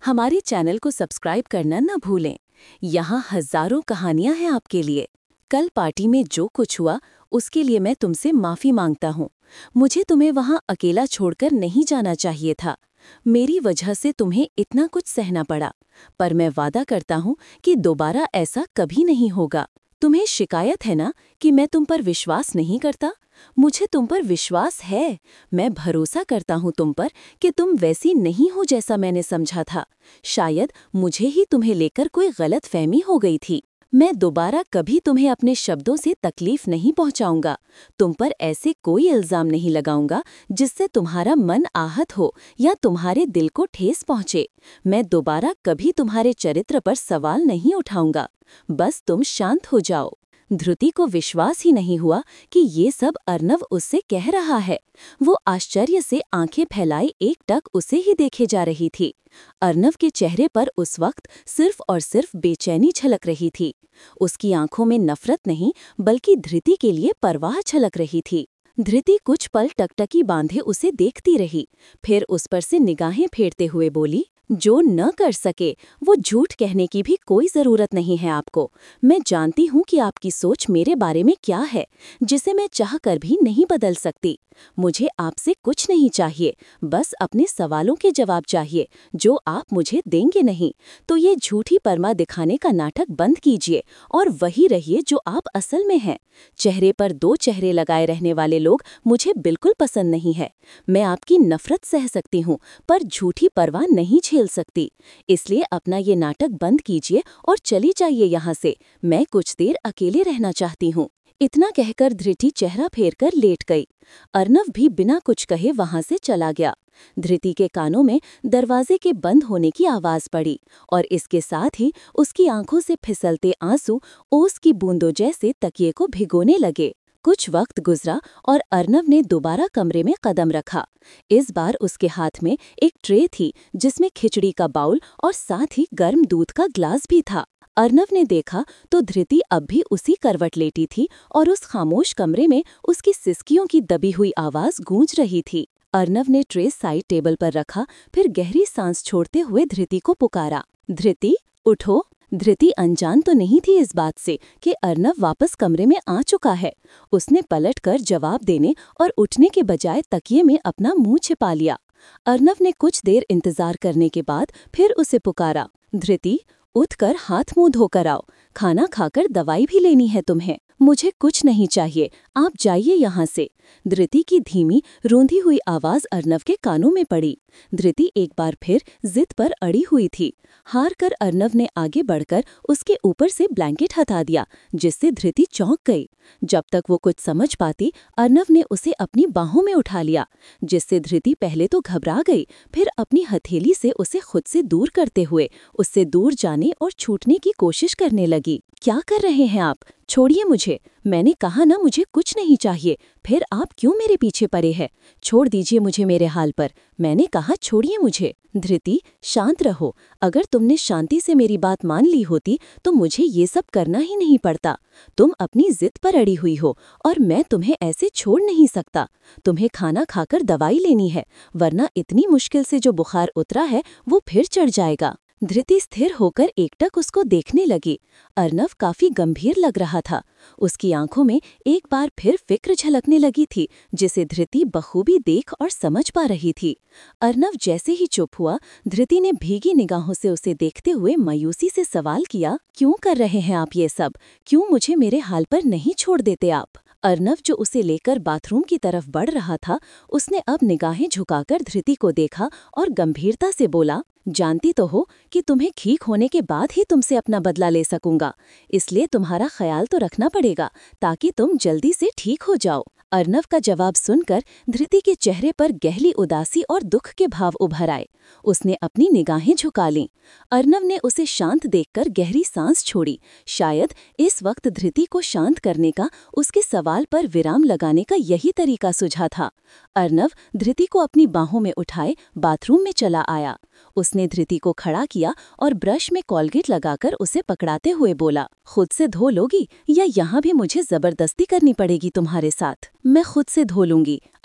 हमारे चैनल को सब्सक्राइब करना न भूलें। यहाँ हजारों कहानियाँ हैं आपके लिए। कल पार्टी में जो कुछ हुआ उसके लिए मैं तुमसे माफ़ी मांगता हूँ। मुझे तुम्हें वहाँ अकेला छोड़कर नहीं जाना चाहिए था। मेरी वजह से तुम्हें इतना कुछ सहना पड़ा, पर मैं वादा करता हूँ कि दोबारा ऐसा कभी नहीं होगा। तुम्हें शिकायत है ना कि मैं तुम पर विश्वास नहीं करता? मुझे तुम पर विश्वास है। मैं भरोसा करता हूँ तुम पर कि तुम वैसी नहीं हो जैसा मैंने समझा था। शायद मुझे ही तुम्हें लेकर कोई गलतफहमी हो गई थी। मैं दोबारा कभी तुम्हें अपने शब्दों से तकलीफ नहीं पहुंचाऊंगा। तुम पर ऐसे कोई इल्जाम नहीं लगाऊंगा जिससे तुम्हारा मन आहत हो या तुम्हारे दिल को ठेस पहुंचे। मैं दोबारा कभी तुम्हारे चरित्र पर सवाल नहीं उठाऊंगा। बस तुम शांत हो जाओ। धृति को विश्वास ही नहीं हुआ कि ये सब अर्नव उससे कह रहा है। वो आश्चर्य से आंखें फैलाए एकटक उसे ही देखे जा रही थी। अर्नव के चेहरे पर उस वक्त सिर्फ और सिर्फ बेचैनी झलक रही थी। उसकी आंखों में नफरत नहीं बल्कि धृति के लिए परवाह झलक रही थी। धृति कुछ पल टकटकी बांधे उसे देखती रही, फिर उस पर से निगाहें फेरते हुए बोली, जो न कर सके वो झूठ कहने की भी कोई जरूरत नहीं है आपको। मैं जानती हूँ कि आपकी सोच मेरे बारे में क्या है, जिसे मैं चाहकर भी नहीं बदल सकती। मुझे आपसे कुछ नहीं चाहिए, बस अपने सवालों के जवाब चाहिए जो आप मुझे देंगे नहीं। तो ये झूठी परमा दिखाने का नाटक बंद कीजिए और वही रहिए जो आप असल में हैं। चेहरे पर दो चेहरे लगाए रहने वाले लोग मुझे बिल्कुल पसंद नहीं है। मैं आपकी नफरत सह सकती हूँ, पर झूठी परवाह नहीं झेल सकती। इसलिए अपना ये नाटक बंद कीजिए और चली जाइए यहाँ से। मैं कुछ देर अकेले रहना चाहती हूँ। इतना कहकर धृति चेहरा फेरकर लेट गई। अर्नव भी बिना कुछ कहे वहां से चला गया। धृति के कानों में दरवाजे के बंद होने की आवाज पड़ी और इसके साथ ही उसकी आंखों से फिसलते आंसू ओस की बूंदों जैसे तकिए को भिगोने लगे। कुछ वक्त गुजरा और अर्नव ने दोबारा कमरे में कदम रखा। इस बार उसके हाथ में एक ट्रे थी जिसमें खिचड़ी का बाउल और साथ ही गर्म दूध का ग्लास भी था। अर्नव ने देखा तो धृति अब भी उसी करवट लेटी थी और उस खामोश कमरे में उसकी सिसकियों की दबी हुई आवाज गूंज रही थी। अर्नव ने ट्रे साइड टेबल पर रखा, फिर गहरी सांस छोड़ते हुए धृति को पुकारा, धृति उठो। धृति अनजान तो नहीं थी इस बात से कि अर्नव वापस कमरे में आ चुका है। उसने पलटकर जवाब देने और उठने के बजाय तकिए में अपना मुंह छिपा लिया। अर्नव ने कुछ देर इंतजार करने के बाद फिर उसे पुकारा, धृति उठकर हाथ मुंह धोकर आओ। खाना खाकर दवाई भी लेनी है तुम्हें। मुझे कुछ नहीं चाहिए, आप जाइए यहाँ से। धृति की धीमी रूंधी हुई आवाज अर्नव के कानों में पड़ी। धृति एक बार फिर जिद पर अड़ी हुई थी। हार कर अर्नव ने आगे बढ़कर उसके ऊपर से ब्लैंकेट हटा दिया, जिससे धृति चौंक गई। जब तक वो कुछ समझ पाती, अर्नव ने उसे अपनी बाहों में उठा लिया, जिससे धृति पहले तो घबरा गई, फिर अपनी हथेली से उसे खुद से दूर करते हुए उससे दूर जाने और छूटने की कोशिश करने लगी। क्या कर रहे हैं आप? छोड़िए मुझे। मैंने कहा ना मुझे कुछ नहीं चाहिए, फिर आप क्यों मेरे पीछे पड़े हैं? छोड़ दीजिए मुझे मेरे हाल पर। मैंने कहा छोड़िए मुझे। धृति शांत रहो। अगर तुमने शांति से मेरी बात मान ली होती तो मुझे ये सब करना ही नहीं पड़ता। तुम अपनी जिद पर अड़ी हुई हो और मैं तुम्हें ऐसे छोड़ नहीं सकता। तुम्हें खाना खाकर दवाई लेनी है, वरना इतनी मुश्किल से जो बुखार उतरा है वो फिर चढ़ जाएगा। धृति स्थिर होकर एकटक उसको देखने लगी। अर्नव काफी गंभीर लग रहा था। उसकी आंखों में एक बार फिर फिक्र झलकने लगी थी, जिसे धृति बखूबी देख और समझ पा रही थी। अर्नव जैसे ही चुप हुआ, धृति ने भीगी निगाहों से उसे देखते हुए मायूसी से सवाल किया, क्यों कर रहे हैं आप ये सब? क्यों मुझे मेरे हाल पर नहीं छोड़ देते आप? अर्नव जो उसे लेकर बाथरूम की तरफ बढ़ रहा था, उसने अब निगाहें झुकाकर धृति को देखा और गंभीरता से बोला, जानती तो हो कि तुम्हें ठीक होने के बाद ही तुमसे अपना बदला ले सकूंगा, इसलिए तुम्हारा ख्याल तो रखना पड़ेगा ताकि तुम जल्दी से ठीक हो जाओ। अर्नव का जवाब सुनकर धृति के चेहरे पर गहरी उदासी और दुख के भाव उभर आए। उसने अपनी निगाहें झुका लीं। अर्नव ने उसे शांत देखकर गहरी सांस छोड़ी। शायद इस वक्त धृति को शांत करने का, उसके सवाल पर विराम लगाने का यही तरीका सूझा था। अर्नव धृति को अपनी बाहों में उठाए बाथरूम में चला आया। उसने धृति को खड़ा किया और ब्रश में कोलगेट लगाकर उसे पकड़ाते हुए बोला, खुद से धो लोगी या यहाँ भी मुझे जबरदस्ती करनी पड़ेगी तुम्हारे साथ? मैं खुद से धो लूंगी,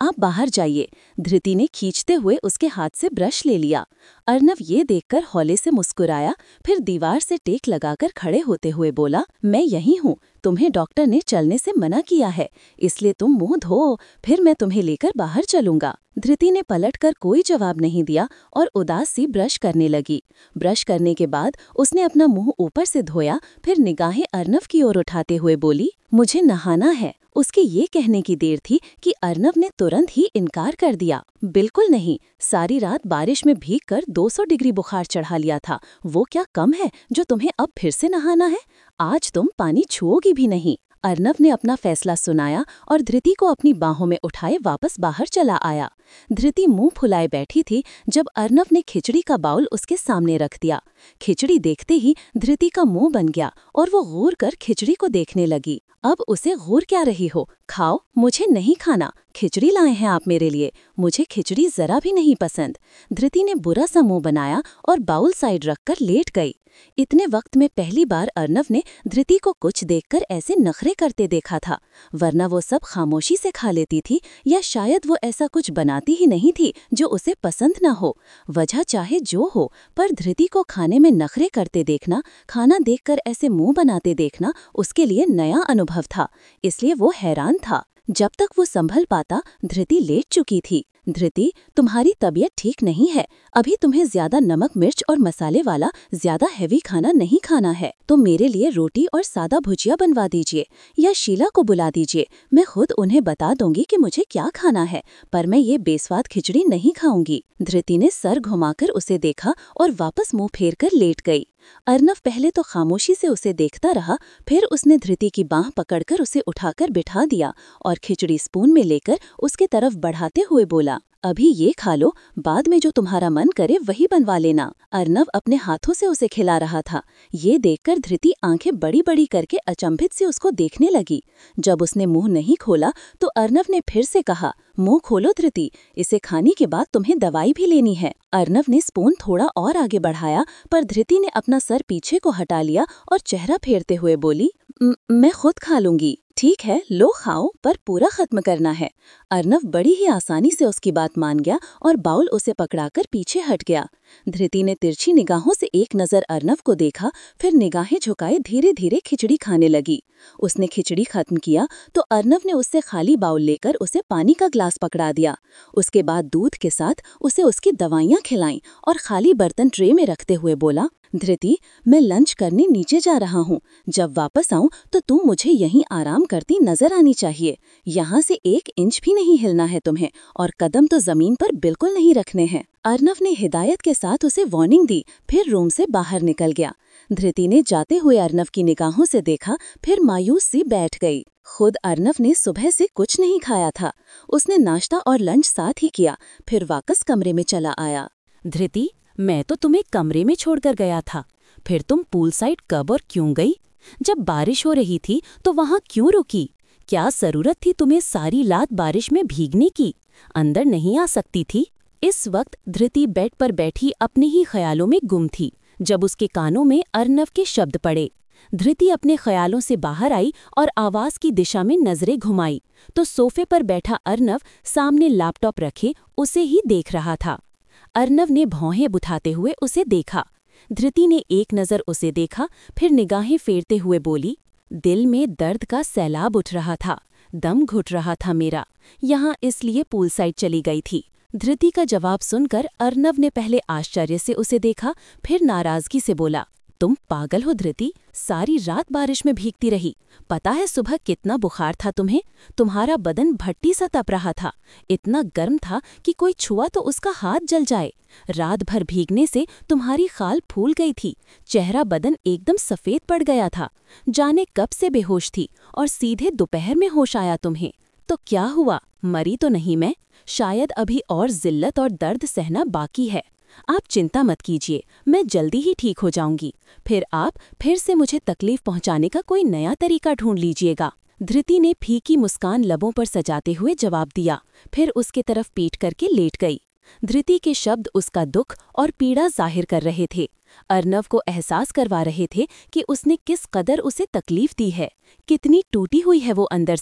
आप बाहर जाइए। धृति ने खींचते हुए उसके हाथ से ब्रश ले लिया। अर्नव ये देखकर हौले से मुस्कुराया, फिर दीवार से टेक लगाकर खड़े होते हुए बोला, मैं यही हूँ। तुम्हें डॉक्टर ने चलने से मना किया है, इसलिए तुम मुंह धो, फिर मैं तुम्हें लेकर बाहर चलूंगा। धृति ने पलटकर कोई जवाब नहीं दिया और उदास सी ब्रश करने लगी। ब्रश करने के बाद उसने अपना मुंह ऊपर से धोया, फिर निगाहें अर्नव की ओर उठाते हुए बोली, मुझे नहाना है। उसके ये कहने की देर थी कि अर्नव ने तुरंत ही इनकार कर दिया। बिल्कुल नहीं, सारी रात बारिश में भीगकर 200 डिग्री बुखार चढ़ा लिया था, वो क्या कम है जो तुम्हें अब फिर से नहाना है? आज तुम पानी छुओगी भी नहीं। अर्नव ने अपना फैसला सुनाया और धृति को अपनी बाहों में उठाए वापस बाहर चला आया। धृति मुंह फुलाए बैठी थी जब अर्नव ने खिचड़ी का बाउल उसके सामने रख दिया। खिचड़ी देखते ही धृति का मुंह बन गया और वो गौर कर खिचड़ी को देखने लगी। अब उसे गौर क्या रही हो? खाओ, मुझे नहीं खाना। खिचड़ी लाए हैं आप मेरे लिए, मुझे खिचड़ी जरा भी नहीं पसंद। धृति ने बुरा सा मुंह बनाया और बाउल साइड रखकर लेट गई। इतने वक्त में पहली बार अर्नव ने धृति को कुछ देखकर ऐसे नखरे करते देखा था, वरना वो सब खामोशी से खा लेती थी, या शायद वो ऐसा कुछ बनाती ही नहीं थी जो उसे पसंद न हो। वजह चाहे जो हो, पर धृति को खाने में नखरे करते देखना, खाना देखकर ऐसे मुंह बनाते देखना उसके लिए नया अनुभव था, इसलिए वो हैरान था। जब तक वो संभल पाता, धृति लेट चुकी थी। धृति, तुम्हारी तबीयत ठीक नहीं है, अभी तुम्हें ज्यादा नमक मिर्च और मसाले वाला ज्यादा हैवी खाना नहीं खाना है। तो मेरे लिए रोटी और सादा भुजिया बनवा दीजिए, या शीला को बुला दीजिए, मैं खुद उन्हें बता दूंगी कि मुझे क्या खाना है, पर मैं ये बेस्वाद खिचड़ी नहीं खाऊंगी। धृति ने सर घुमाकर उसे देखा और वापस मुंह फेर कर लेट गई। अर्नव पहले तो खामोशी से उसे देखता रहा, फिर उसने धृति की बांह पकड़कर उसे उठाकर बिठा दिया और खिचड़ी स्पून में लेकर उसके तरफ बढ़ाते हुए बोला, अभी ये खा लो, बाद में जो तुम्हारा मन करे वही बनवा लेना। अर्नव अपने हाथों से उसे खिला रहा था। ये देखकर धृति आंखें बड़ी बड़ी करके अचंभित से उसको देखने लगी। जब उसने मुंह नहीं खोला तो अर्नव ने फिर से कहा, मुंह खोलो धृति, इसे खाने के बाद तुम्हें दवाई भी लेनी है। अर्नव ने स्पून थोड़ा और आगे बढ़ाया, पर धृति ने अपना सर पीछे को हटा लिया और चेहरा फेरते हुए बोली, मैं खुद खा लूंगी। ठीक है, लो खाओ, पर पूरा खत्म करना है। अर्नव बड़ी ही आसानी से उसकी बात मान गया और बाउल उसे पकड़ाकर पीछे हट गया। धृति ने तिरछी निगाहों से एक नजर अर्नव को देखा, फिर निगाहें झुकाए धीरे धीरे खिचड़ी खाने लगी। उसने खिचड़ी खत्म किया तो अर्नव ने उससे खाली बाउल लेकर उसे पानी का ग्लास पकड़ा दिया। उसके बाद दूध के साथ उसे उसकी दवाइयाँ खिलाईं और खाली बर्तन ट्रे में रखते हुए बोला, धृति, मैं लंच करने नीचे जा रहा हूँ, जब वापस आऊँ तो तुम मुझे यहीं आराम करती नजर आनी चाहिए। यहाँ से 1 इंच भी नहीं हिलना है तुम्हें, और कदम तो जमीन पर बिल्कुल नहीं रखने हैं। अर्नव ने हिदायत के साथ उसे वार्निंग दी, फिर रूम से बाहर निकल गया। धृति ने जाते हुए अर्नव की निगाहों से देखा, फिर मायूस सी बैठ गई। खुद अर्नव ने सुबह से कुछ नहीं खाया था। उसने नाश्ता और लंच साथ ही किया, फिर वापस कमरे में चला आया। धृति, मैं तो तुम्हें कमरे में छोड़कर गया था, फिर तुम पूल साइड कब और क्यों गई? जब बारिश हो रही थी तो वहाँ क्यों रुकी? क्या जरूरत थी तुम्हें सारी रात बारिश में भीगने की? अंदर नहीं आ सकती थी? इस वक्त धृति बेड पर बैठी अपने ही ख्यालों में गुम थी, जब उसके कानों में अर्नव के शब्द पड़े। धृति अपने ख्यालों से बाहर आई और आवाज की दिशा में नजरें घुमाई तो सोफे पर बैठा अर्नव सामने लैपटॉप रखे उसे ही देख रहा था। अर्नव ने भौहें बुठाते हुए उसे देखा। धृति ने एक नज़र उसे देखा, फिर निगाहें फेरते हुए बोली, दिल में दर्द का सैलाब उठ रहा था, दम घुट रहा था मेरा, यहाँ इसलिए पूल साइड चली गई थी। धृति का जवाब सुनकर अर्नव ने पहले आश्चर्य से उसे देखा, फिर नाराजगी से बोला, तुम पागल हो धृति, सारी रात बारिश में भीगती रही। पता है सुबह कितना बुखार था तुम्हें? तुम्हारा बदन भट्टी सा तप रहा था, इतना गर्म था कि कोई छुआ तो उसका हाथ जल जाए। रात भर भीगने से तुम्हारी खाल फूल गई थी, चेहरा बदन एकदम सफेद पड़ गया था। जाने कब से बेहोश थी और सीधे दोपहर में होश आया तुम्हें। तो क्या हुआ, मरी तो नहीं मैं? शायद अभी और जिल्लत और दर्द सहना बाकी है। आप चिंता मत कीजिए, मैं जल्दी ही ठीक हो जाऊंगी। फिर आप फिर से मुझे तकलीफ पहुंचाने का कोई नया तरीका ढूंढ लीजिएगा। धृति ने फीकी मुस्कान लबों पर सजाते हुए जवाब दिया, फिर उसके तरफ पीट करके लेट गई। धृति के शब्द उसका दुख और पीड़ा जाहिर कर रहे थे, अर्नव को एहसास करवा रहे थे कि उसने किस कदर उसे तकलीफ दी है, कितनी टूटी हुई है वो अंदर से।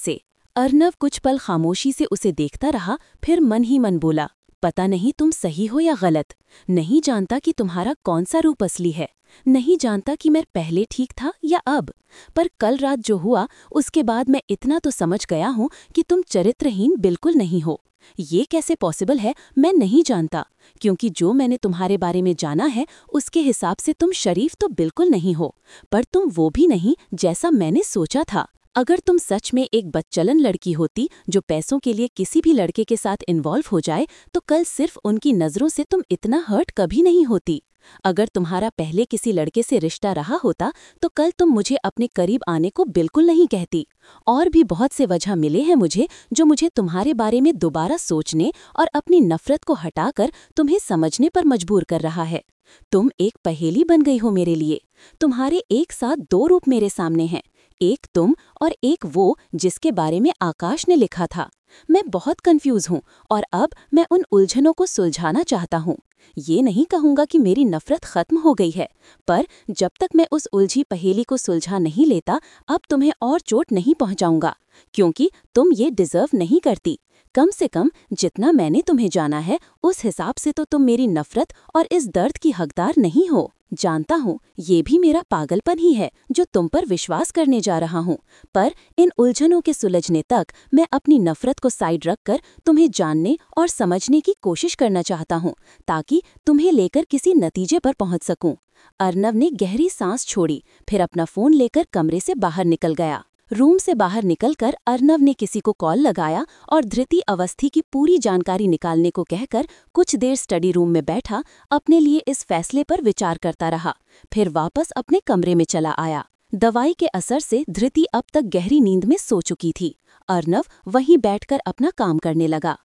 अर्नव कुछ पल खामोशी से उसे देखता रहा, फिर मन ही मन बोला, पता नहीं तुम सही हो या गलत। नहीं जानता कि तुम्हारा कौन सा रूप असली है, नहीं जानता कि मैं पहले ठीक था या अब, पर कल रात जो हुआ उसके बाद मैं इतना तो समझ गया हूँ कि तुम चरित्रहीन बिल्कुल नहीं हो। ये कैसे पॉसिबल है मैं नहीं जानता, क्योंकि जो मैंने तुम्हारे बारे में जाना है उसके हिसाब से तुम शरीफ तो बिल्कुल नहीं हो, पर तुम वो भी नहीं जैसा मैंने सोचा था। अगर तुम सच में एक बदचलन लड़की होती जो पैसों के लिए किसी भी लड़के के साथ इन्वॉल्व हो जाए, तो कल सिर्फ उनकी नज़रों से तुम इतना हर्ट कभी नहीं होती। अगर तुम्हारा पहले किसी लड़के से रिश्ता रहा होता तो कल तुम मुझे अपने करीब आने को बिल्कुल नहीं कहती। और भी बहुत से वजह मिले हैं मुझे जो मुझे तुम्हारे बारे में दोबारा सोचने और अपनी नफरत को हटाकर तुम्हें समझने पर मजबूर कर रहा है। तुम एक पहेली बन गई हो मेरे लिए। तुम्हारे एक साथ दो रूप मेरे सामने हैं, एक तुम और एक वो जिसके बारे में आकाश ने लिखा था। मैं बहुत कंफ्यूज हूँ और अब मैं उन उलझनों को सुलझाना चाहता हूँ। ये नहीं कहूँगा कि मेरी नफरत खत्म हो गई है, पर जब तक मैं उस उलझी पहेली को सुलझा नहीं लेता, अब तुम्हें और चोट नहीं पहुँचाऊंगा, क्योंकि तुम ये डिजर्व नहीं करती। कम से कम जितना मैंने तुम्हें जाना है उस हिसाब से तो तुम मेरी नफरत और इस दर्द की हकदार नहीं हो। जानता हूँ ये भी मेरा पागलपन ही है जो तुम पर विश्वास करने जा रहा हूँ, पर इन उलझनों के सुलझने तक मैं अपनी नफरत को साइड रखकर तुम्हें जानने और समझने की कोशिश करना चाहता हूँ, ताकि तुम्हें लेकर किसी नतीजे पर पहुँच सकूँ। अर्नव ने गहरी सांस छोड़ी, फिर अपना फ़ोन लेकर कमरे से बाहर निकल गया। रूम से बाहर निकलकर अर्नव ने किसी को कॉल लगाया और धृति अवस्थी की पूरी जानकारी निकालने को कहकर कुछ देर स्टडी रूम में बैठा अपने लिए इस फैसले पर विचार करता रहा। फिर वापस अपने कमरे में चला आया। दवाई के असर से धृति अब तक गहरी नींद में सो चुकी थी। अर्नव वहीं बैठकर अपना काम करने लगा।